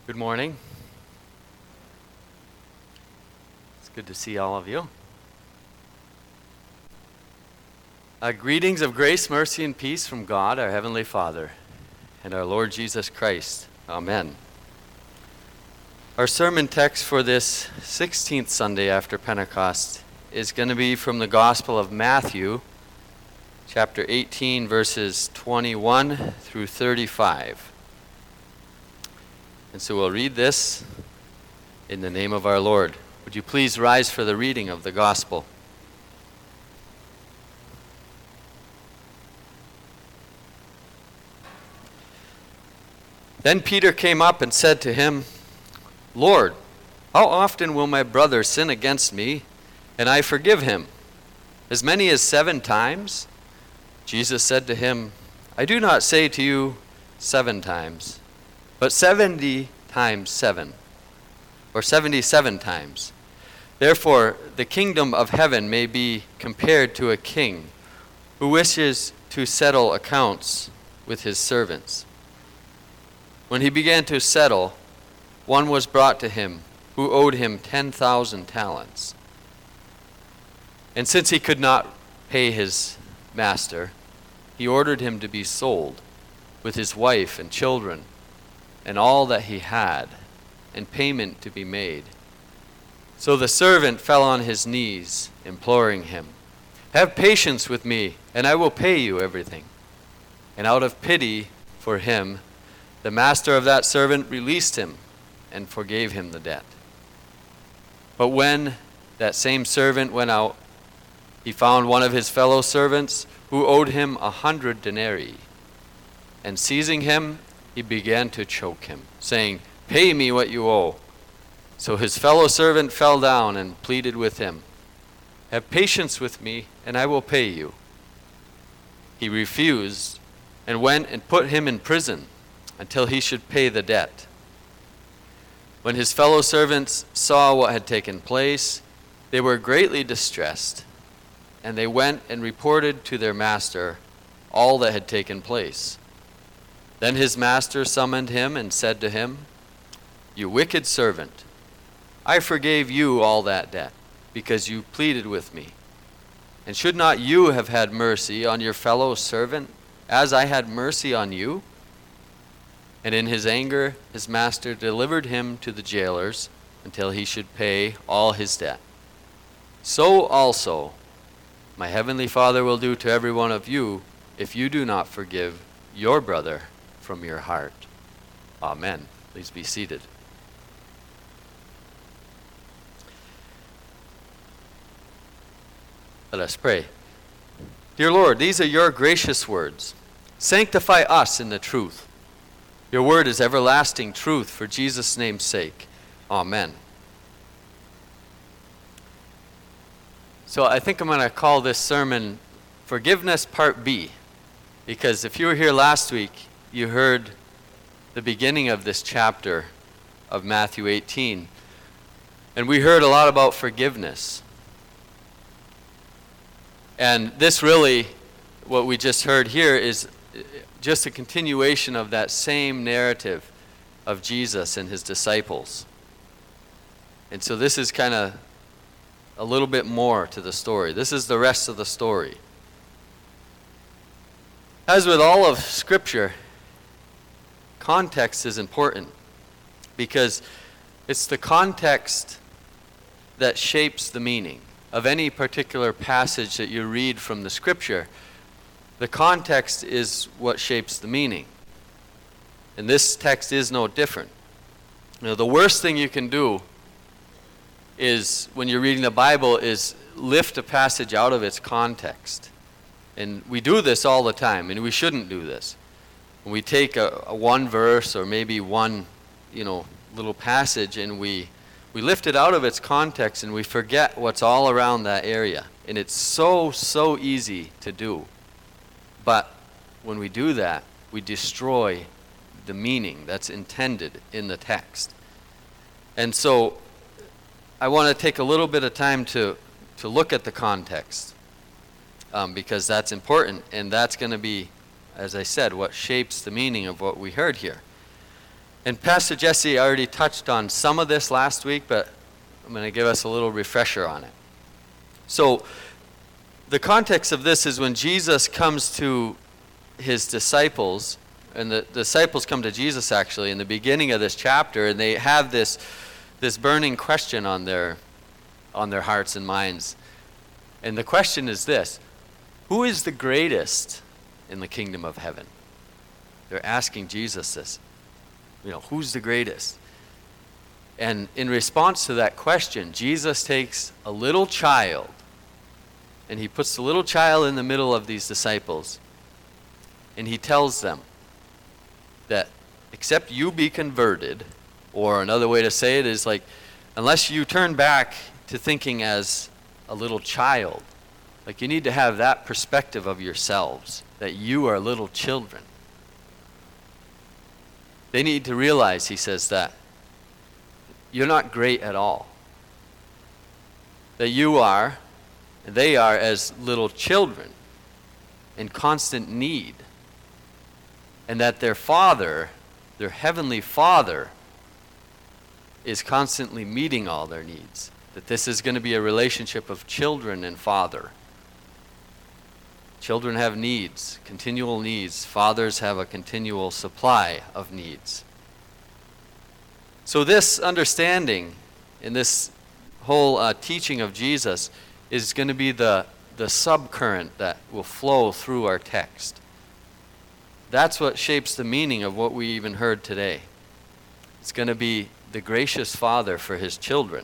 Good morning. It's good to see all of you. Greetings of grace, mercy, and peace from God, our Heavenly Father, and our Lord Jesus Christ. Amen. Our sermon text for this 16th Sunday after Pentecost is going to be from the Gospel of Matthew, chapter 18, verses 21 through 35. And so we'll read this in the name of our Lord. Would you please rise for the reading of the Gospel? Then Peter came up and said to him, "Lord, how often will my brother sin against me, and I forgive him? As many as 7 times?" Jesus said to him, "I do not say to you 7 times, but 70 times 7, or 77 times. Therefore, the kingdom of heaven may be compared to a king who wishes to settle accounts with his servants. When he began to settle, one was brought to him who owed him 10,000 talents. And since he could not pay his master, he ordered him to be sold, with his wife and children, and all that he had, and payment to be made. So the servant fell on his knees, imploring him, 'Have patience with me, and I will pay you everything.' And out of pity for him, the master of that servant released him and forgave him the debt. But when that same servant went out, he found one of his fellow servants who owed him 100 denarii. And seizing him, he began to choke him, saying, 'Pay me what you owe.' So his fellow servant fell down and pleaded with him, 'Have patience with me, and I will pay you.' He refused and went and put him in prison until he should pay the debt. When his fellow servants saw what had taken place, they were greatly distressed, and they went and reported to their master all that had taken place. Then his master summoned him and said to him, 'You wicked servant, I forgave you all that debt, because you pleaded with me. And should not you have had mercy on your fellow servant, as I had mercy on you?' And in his anger, his master delivered him to the jailers until he should pay all his debt. So also my heavenly Father will do to every one of you if you do not forgive your brother from your heart." Amen. Please be seated. Let us pray. Dear Lord, these are your gracious words. Sanctify us in the truth. Your word is everlasting truth for Jesus' name's sake. Amen. So I think I'm going to call this sermon Forgiveness Part B, because if you were here last week, you heard the beginning of this chapter of Matthew 18, and we heard a lot about forgiveness. And this really, what we just heard here, is just a continuation of that same narrative of Jesus and his disciples. And so this is kind of a little bit more to the story. This is the rest of the story. As with all of Scripture, context is important, because it's the context that shapes the meaning of any particular passage that you read from the Scripture. The context is what shapes the meaning. And this text is no different. You know, the worst thing you can do is, when you're reading the Bible, is lift a passage out of its context. And we do this all the time, and we shouldn't do this. When we take a one verse or maybe one, little passage, and we lift it out of its context, and we forget what's all around that area. And it's so easy to do. But when we do that, we destroy the meaning that's intended in the text. And so I want to take a little bit of time to look at the context, because that's important, and that's going to be, as I said, what shapes the meaning of what we heard here. And Pastor Jesse already touched on some of this last week, but I'm going to give us a little refresher on it. So the context of this is when Jesus comes to his disciples, and the disciples come to Jesus actually in the beginning of this chapter, and they have this burning question on their hearts and minds. And the question is this: who is the greatest in the kingdom of heaven? They're asking Jesus this. Who's the greatest? And in response to that question, Jesus takes a little child, and he puts the little child in the middle of these disciples, and he tells them that except you be converted, or another way to say it is like, unless you turn back to thinking as a little child, like you need to have that perspective of yourselves, that you are little children. They need to realize, he says, that you're not great at all. That you are, and they are as little children in constant need. And that their Father, their heavenly Father, is constantly meeting all their needs. That this is going to be a relationship of children and Father. Children have needs, continual needs. Fathers have a continual supply of needs. So this understanding in this whole teaching of Jesus is going to be the subcurrent that will flow through our text. That's what shapes the meaning of what we even heard today. It's going to be the gracious Father for his children.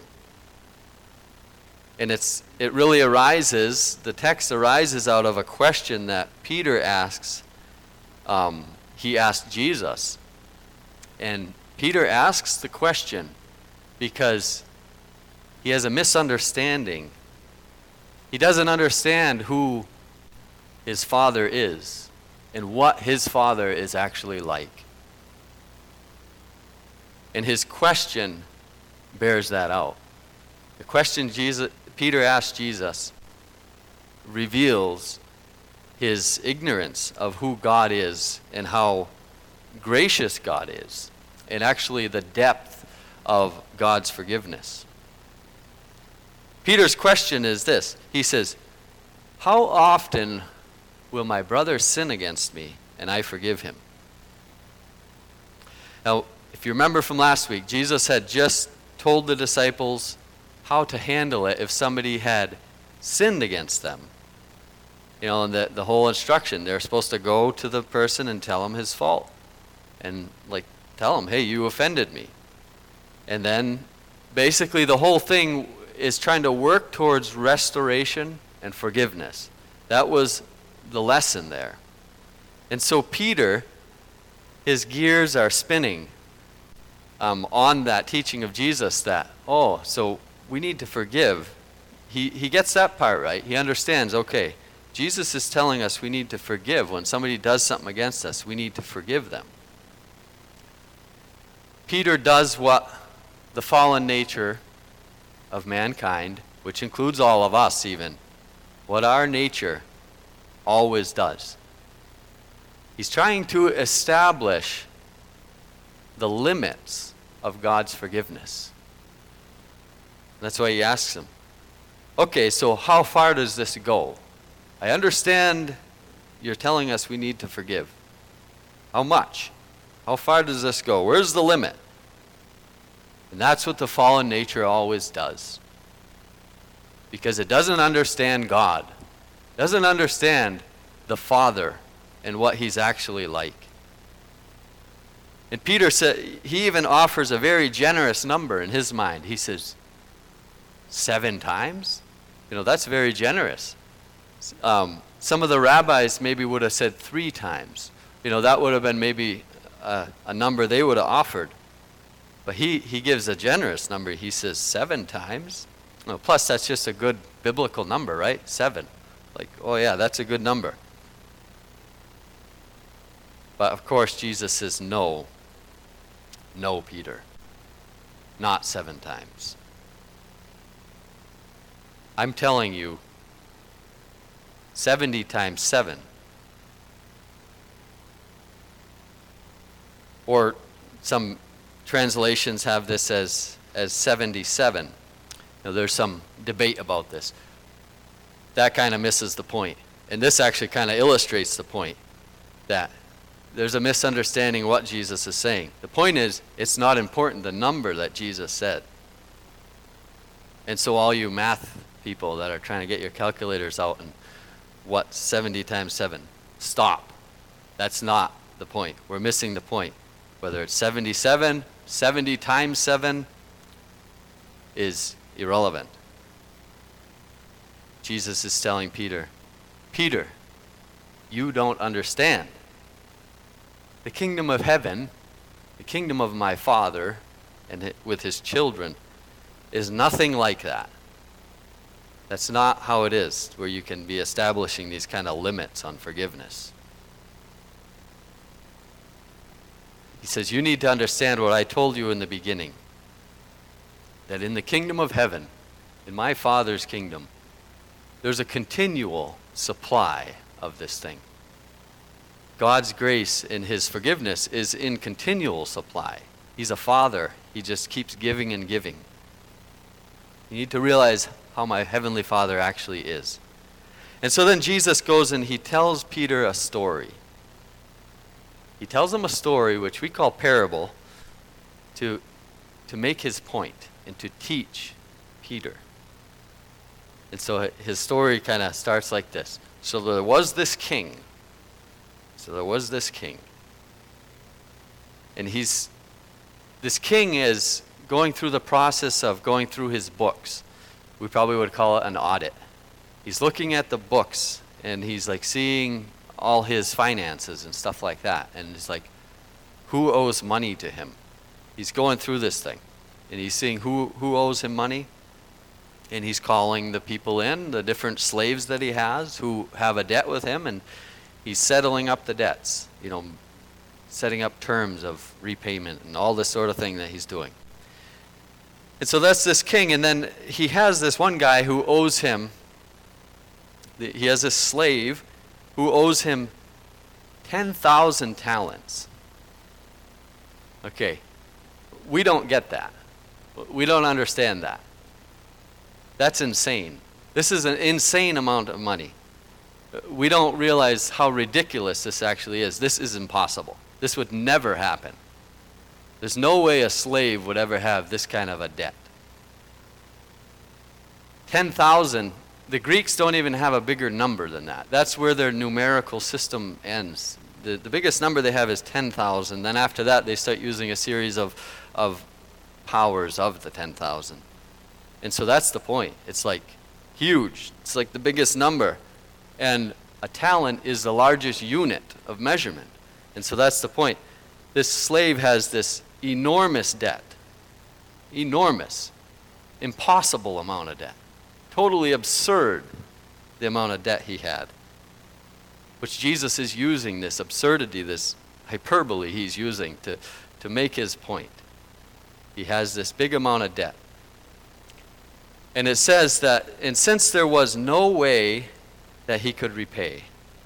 And it really arises, the text arises out of a question that Peter asks. He asked Jesus. And Peter asks the question because he has a misunderstanding. He doesn't understand who his Father is and what his Father is actually like. And his question bears that out. The question Peter asked Jesus reveals his ignorance of who God is and how gracious God is, and actually the depth of God's forgiveness. Peter's question is this. He says, how often will my brother sin against me and I forgive him? Now, if you remember from last week, Jesus had just told the disciples how to handle it if somebody had sinned against them. And the whole instruction, they're supposed to go to the person and tell him his fault. And tell him, hey, you offended me. And then basically the whole thing is trying to work towards restoration and forgiveness. That was the lesson there. And so Peter, his gears are spinning on that teaching of Jesus that, so we need to forgive. He gets that part right. He understands, okay, Jesus is telling us we need to forgive. When somebody does something against us, we need to forgive them. Peter does what the fallen nature of mankind, which includes all of us even, what our nature always does. He's trying to establish the limits of God's forgiveness. That's why he asks him, okay, so how far does this go? I understand you're telling us we need to forgive. How much? How far does this go? Where's the limit? And that's what the fallen nature always does. Because it doesn't understand God. It doesn't understand the Father and what he's actually like. And Peter said, he even offers a very generous number in his mind. He says, 7 times? That's very generous. Some of the rabbis maybe would have said 3 times. That would have been maybe a number they would have offered. But he gives a generous number. He says 7 times. Plus, that's just a good biblical number, right? 7. That's a good number. But of course, Jesus says, no, Peter, not 7 times. I'm telling you, 70 times 7. Or some translations have this as 77. Now, there's some debate about this. That kind of misses the point. And this actually kind of illustrates the point that there's a misunderstanding of what Jesus is saying. The point is, it's not important the number that Jesus said. And so all you math people that are trying to get your calculators out and what 70 times 7, stop. That's not the point. We're missing the point. Whether it's 77, 70 times 7 is irrelevant. Jesus is telling Peter, Peter, you don't understand. The kingdom of heaven, the kingdom of my Father, and with his children, is nothing like that. That's not how it is, where you can be establishing these kind of limits on forgiveness. He says, you need to understand what I told you in the beginning, that in the kingdom of heaven, in my Father's kingdom, there's a continual supply of this thing. God's grace in his forgiveness is in continual supply. He's a father. He just keeps giving and giving. You need to realize how my heavenly Father actually is. And so then Jesus goes and he tells Peter a story. He tells him a story, which we call parable, to make his point and to teach Peter. And so his story kind of starts like this. So there was this king. And this king is going through the process of going through his books. We probably would call it an audit. He's looking at the books and he's like seeing all his finances and stuff like that. And it's like, who owes money to him? He's going through this thing and he's seeing who owes him money. And he's calling the people in, the different slaves that he has who have a debt with him, and he's settling up the debts, setting up terms of repayment and all this sort of thing that he's doing. And so that's this king, and then he has this one guy who owes him, he has a slave who owes him 10,000 talents. Okay, we don't get that. We don't understand that. That's insane. This is an insane amount of money. We don't realize how ridiculous this actually is. This is impossible. This would never happen. There's no way a slave would ever have this kind of a debt. 10,000, the Greeks don't even have a bigger number than that. That's where their numerical system ends. The biggest number they have is 10,000. Then after that, they start using a series of powers of the 10,000. And so that's the point. It's like huge. It's like the biggest number. And a talent is the largest unit of measurement. And so that's the point. This slave has this enormous debt. Enormous. Impossible amount of debt. Totally absurd, the amount of debt he had. Which Jesus is using, this absurdity, this hyperbole he's using to make his point. He has this big amount of debt. And it says that, and since there was no way that he could repay,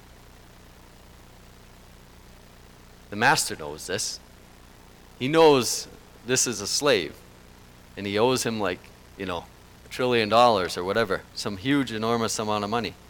the master knows this. He knows this is a slave, and he owes him like, $1 trillion or whatever, some huge, enormous amount of money.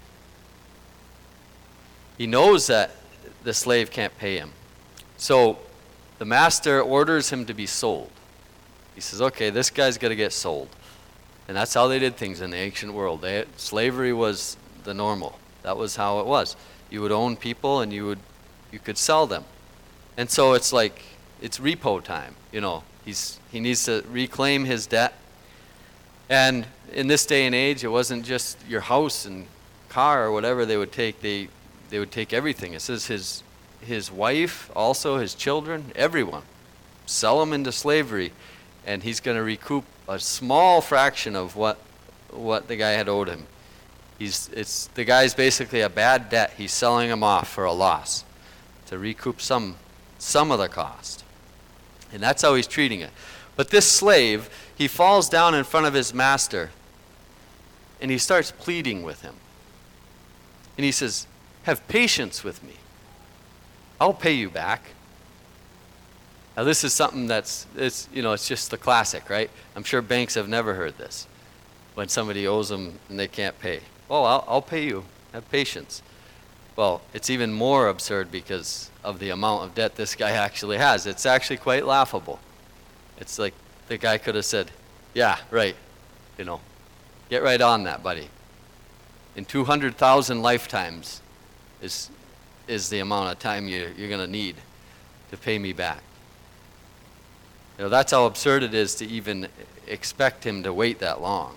He knows that the slave can't pay him. So the master orders him to be sold. He says, okay, this guy's got to get sold. And that's how they did things in the ancient world. Slavery was the normal. That was how it was. You would own people and you could sell them. And so it's like, it's repo time. He needs to reclaim his debt. And in this day and age, it wasn't just your house and car or whatever they would take. They would take everything. It says his wife, also his children, everyone. Sell them into slavery. And he's going to recoup a small fraction of what the guy had owed him. The guy's basically a bad debt. He's selling him off for a loss to recoup some of the cost. And that's how he's treating it. But this slave, he falls down in front of his master and he starts pleading with him. And he says, have patience with me. I'll pay you back. Now this is something it's just the classic, right? I'm sure banks have never heard this. When somebody owes them and they can't pay. Oh, I'll pay you. Have patience. Well, it's even more absurd because of the amount of debt this guy actually has. It's actually quite laughable. It's like the guy could have said, yeah, right, get right on that, buddy. In 200,000 lifetimes is the amount of time you're going to need to pay me back. That's how absurd it is to even expect him to wait that long.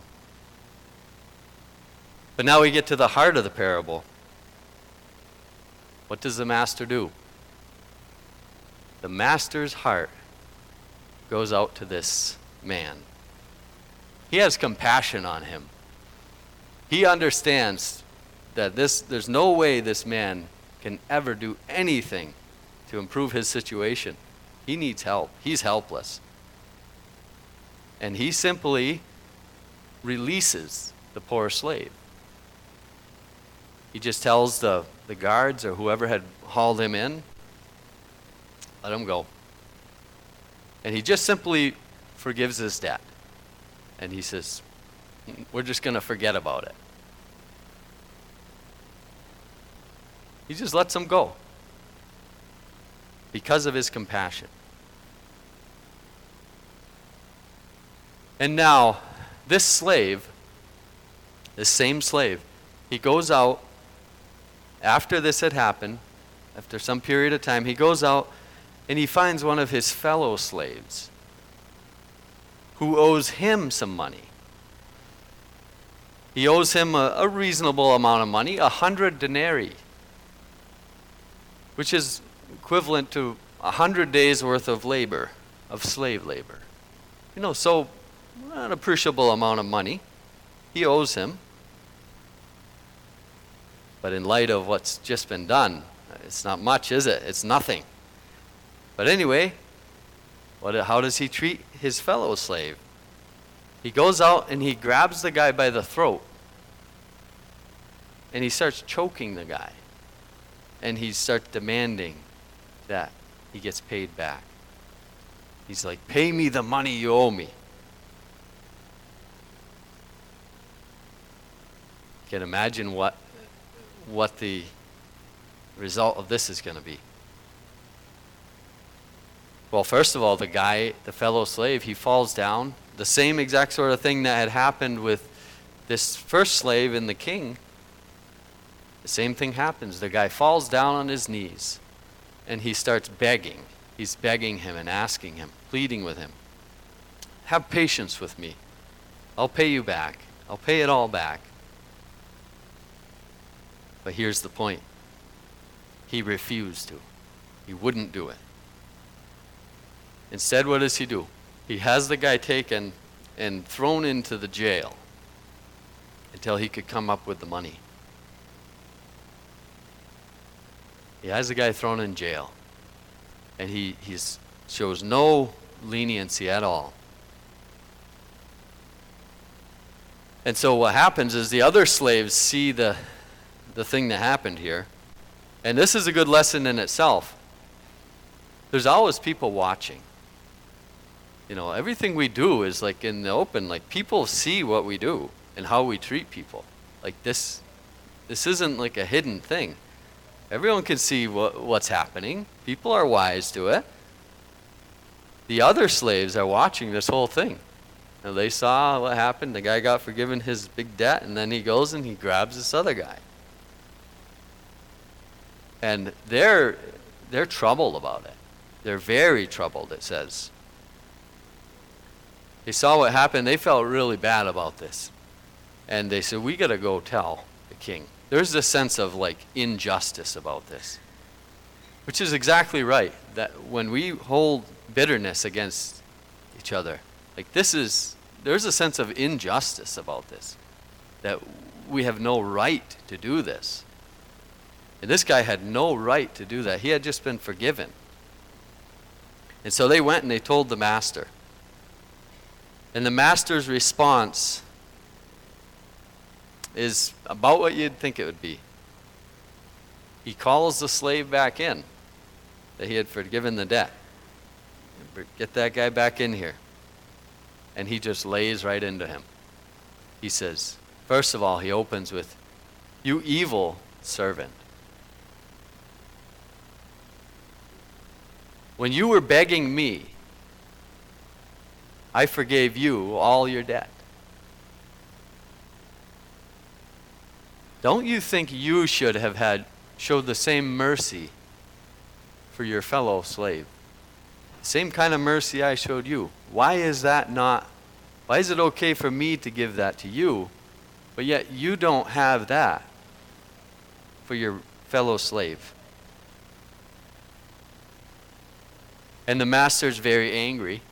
But now we get to the heart of the parable. What does the master do? The master's heart goes out to this man. He has compassion on him. He understands that there's no way this man can ever do anything to improve his situation. He needs help. He's helpless. And he simply releases the poor slave. He just tells the guards or whoever had hauled him in, let him go. And he just simply forgives his debt. And he says, we're just going to forget about it. He just lets him go because of his compassion. And now, this slave, this same slave, he goes out after this had happened, after some period of time, he goes out and he finds one of his fellow slaves who owes him some money. He owes him a reasonable amount of money, 100 denarii, which is equivalent to 100 days worth of labor, of slave labor. So an appreciable amount of money he owes him. But in light of what's just been done, it's not much, is it? It's nothing. But anyway, how does he treat his fellow slave? He goes out and he grabs the guy by the throat. And he starts choking the guy. And he starts demanding that he gets paid back. He's like, pay me the money you owe me. You can imagine what the result of this is going to be. Well, first of all, the fellow slave, he falls down. The same exact sort of thing that had happened with this first slave and the king. The same thing happens. The guy falls down on his knees and he starts begging. He's begging him and asking him, pleading with him. Have patience with me. I'll pay you back. I'll pay it all back. But here's the point. He refused to. He wouldn't do it. Instead, what does he do? He has the guy taken and thrown into the jail until he could come up with the money. He has the guy thrown in jail. And he shows no leniency at all. And so what happens is the other slaves see the thing that happened here. And this is a good lesson in itself. There's always people watching. Everything we do is like in the open. Like people see what we do and how we treat people. Like this isn't like a hidden thing. Everyone can see what's happening. People are wise to it. The other slaves are watching this whole thing. And they saw what happened. The guy got forgiven his big debt, and then he goes and he grabs this other guy. And they're troubled about it. They're very troubled, it says. They saw what happened. They felt really bad about this. And they said, we got to go tell the king. There's this sense of like injustice about this, which is exactly right. That when we hold bitterness against each other, like there's a sense of injustice about this, that we have no right to do this. And this guy had no right to do that. He had just been forgiven. And so they went and they told the master. And the master's response is about what you'd think it would be. He calls the slave back in that he had forgiven the debt. Get that guy back in here. And he just lays right into him. He says, first of all, he opens with, "You evil servant. When you were begging me, I forgave you all your debt. Don't you think you should have showed the same mercy for your fellow slave? Same kind of mercy I showed you. Why is it okay for me to give that to you, but yet you don't have that for your fellow slave?" And the master's very angry.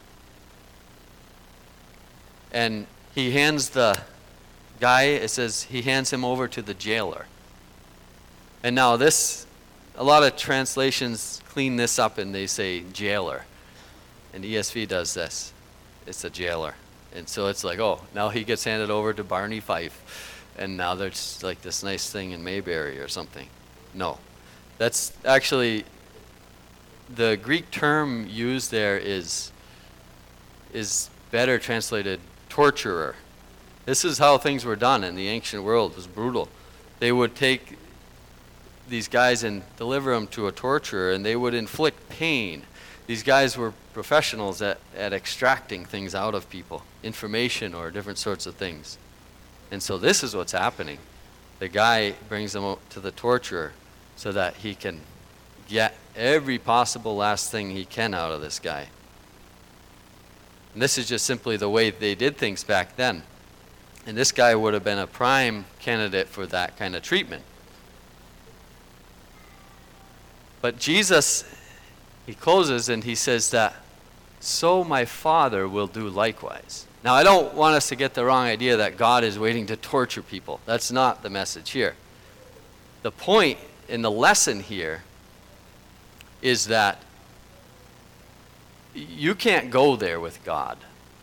And he hands the guy, it says, he hands him over to the jailer. And now a lot of translations clean this up and they say jailer. And ESV does this. It's a jailer. And so it's like, oh, now he gets handed over to Barney Fife. And now there's like this nice thing in Mayberry or something. No. That's actually, the Greek term used there is better translated torturer. This is how things were done in the ancient world. It was brutal. They would take these guys and deliver them to a torturer, and they would inflict pain. These guys were professionals at extracting things out of people, information or different sorts of things. And so this is what's happening. The guy brings them to the torturer so that he can get every possible last thing he can out of this guy. And this is just simply the way they did things back then. And this guy would have been a prime candidate for that kind of treatment. But Jesus, he closes and he says that, "So my Father will do likewise." Now, I don't want us to get the wrong idea that God is waiting to torture people. That's not the message here. The point in the lesson here is that you can't go there with God.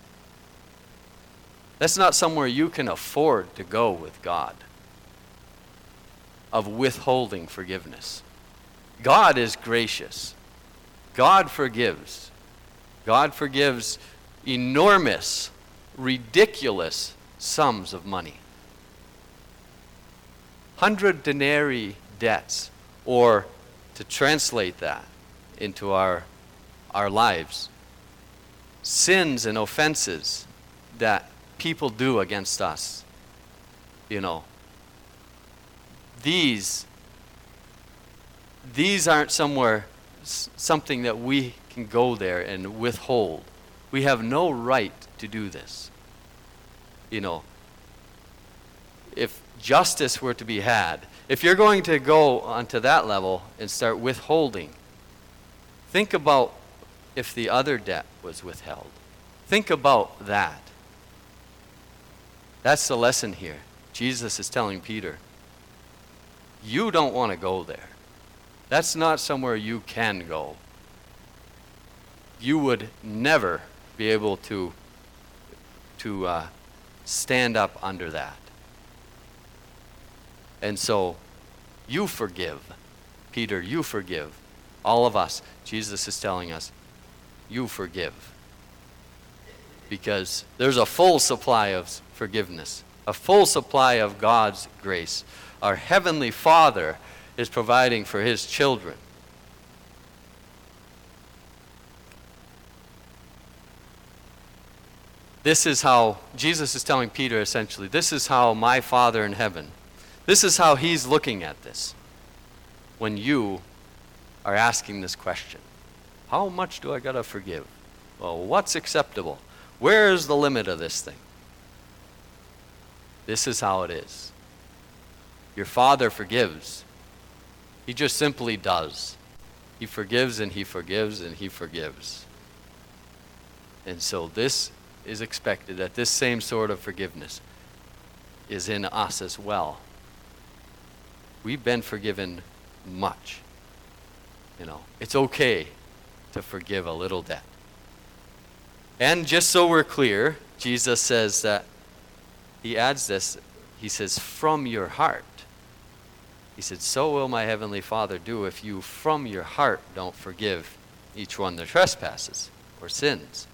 That's not somewhere you can afford to go with God, of withholding forgiveness. God is gracious. God forgives. God forgives enormous, ridiculous sums of money. 100 denarii debts, or to translate that into our lives, sins and offenses that people do against us. These aren't something that we can go there and withhold. We have no right to do this. If justice were to be had, if you're going to go onto that level and start withholding, think about if the other debt was withheld. Think about that. That's the lesson here. Jesus is telling Peter, you don't want to go there. That's not somewhere you can go. You would never be able to stand up under that. And so, you forgive. Peter, you forgive. All of us. Jesus is telling us, you forgive. Because there's a full supply of forgiveness, a full supply of God's grace. Our Heavenly Father is providing for His children. This is how Jesus is telling Peter, essentially, this is how my Father in heaven, this is how He's looking at this when you are asking this question. How much do I got to forgive? Well, what's acceptable? Where is the limit of this thing? This is how it is. Your Father forgives. He just simply does. He forgives and He forgives and He forgives. And so this is expected, that this same sort of forgiveness is in us as well. We've been forgiven much. It's okay to forgive a little debt. And just so we're clear, Jesus says that, He adds this, He says, from your heart. He said, so will my Heavenly Father do if you from your heart don't forgive each one their trespasses. or sins.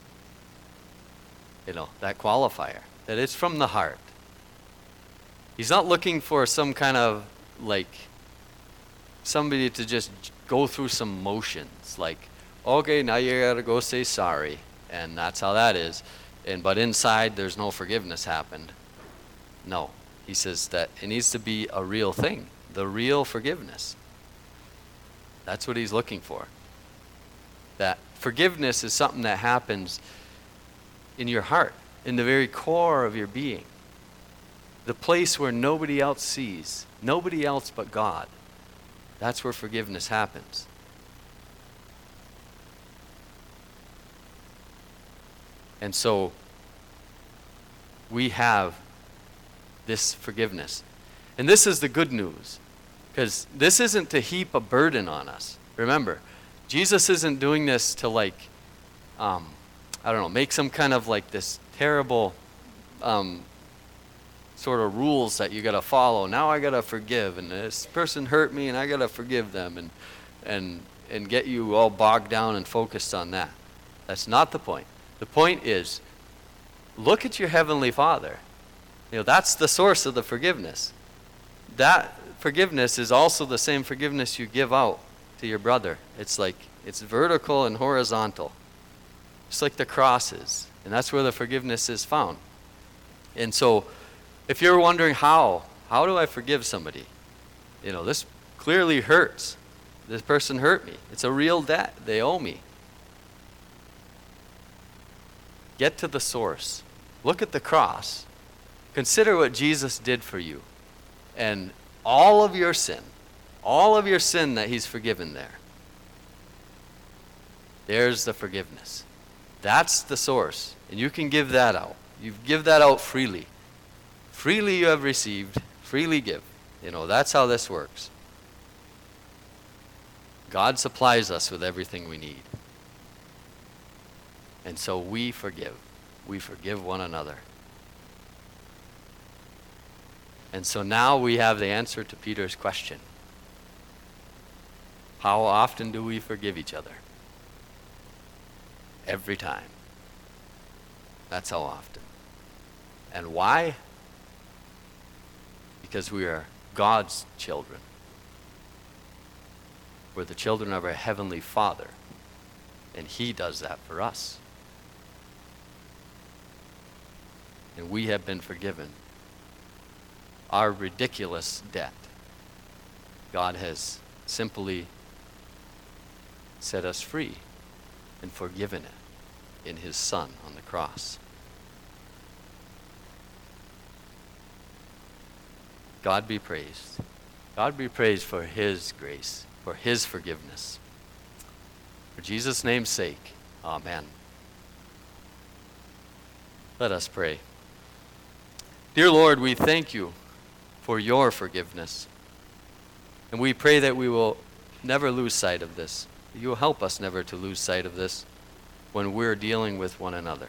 That qualifier, that it's from the heart. He's not looking for some kind of somebody to just go through some motions, okay, now you gotta go say sorry, and that's how that is. But inside there's no forgiveness happened. No, he says that it needs to be a real thing, the real forgiveness. That's what he's looking for. That forgiveness is something that happens in your heart, in the very core of your being. The place where nobody else sees, nobody else but God. That's where forgiveness happens. And so we have this forgiveness. And this is the good news, because this isn't to heap a burden on us. Remember, Jesus isn't doing this to make some kind of this terrible sort of rules that you got to follow. Now I got to forgive, and this person hurt me and I got to forgive them, and get you all bogged down and focused on that. That's not the point. The point is, look at your Heavenly Father. That's the source of the forgiveness. That forgiveness is also the same forgiveness you give out to your brother. It's vertical and horizontal. Just like the cross is. And that's where the forgiveness is found. And so, if you're wondering how do I forgive somebody? This clearly hurts. This person hurt me. It's a real debt. They owe me. Get to the source. Look at the cross. Consider what Jesus did for you. And all of your sin that he's forgiven there. There's the forgiveness. That's the source. And you can give that out. You give that out freely. Freely you have received, freely give. That's how this works. God supplies us with everything we need. And so we forgive. We forgive one another. And so now we have the answer to Peter's question. How often do we forgive each other? Every time. That's how often. And why? Because we are God's children. We're the children of our Heavenly Father. And he does that for us. And we have been forgiven our ridiculous debt. God has simply set us free and forgiven it in his Son on the cross. God be praised. God be praised for his grace, for his forgiveness. For Jesus' name's sake, amen. Let us pray. Dear Lord, we thank you for your forgiveness. And we pray that we will never lose sight of this. You will help us never to lose sight of this when we're dealing with one another.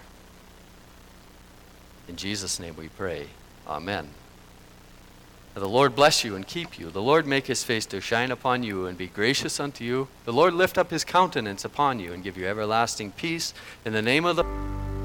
In Jesus' name we pray. Amen. Now the Lord bless you and keep you. The Lord make his face to shine upon you and be gracious unto you. The Lord lift up his countenance upon you and give you everlasting peace. In the name of the